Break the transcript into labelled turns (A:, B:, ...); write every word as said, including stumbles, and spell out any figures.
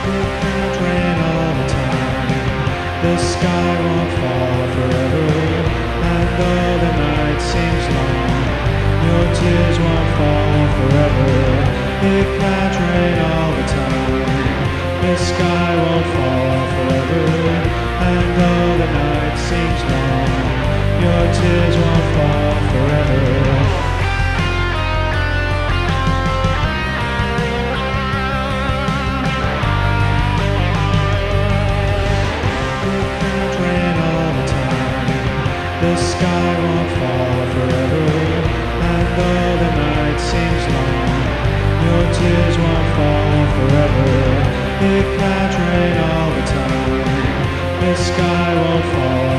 A: It can't rain all the time. The sky won't fall forever. And though the night seems long, your tears won't fall forever. It can't rain all the time. The sky won't fall forever. And though the night seems long, your tears won't fall forever. The sky won't fall forever, and though the night seems long, your tears won't fall forever. It can't rain all the time. The sky won't fall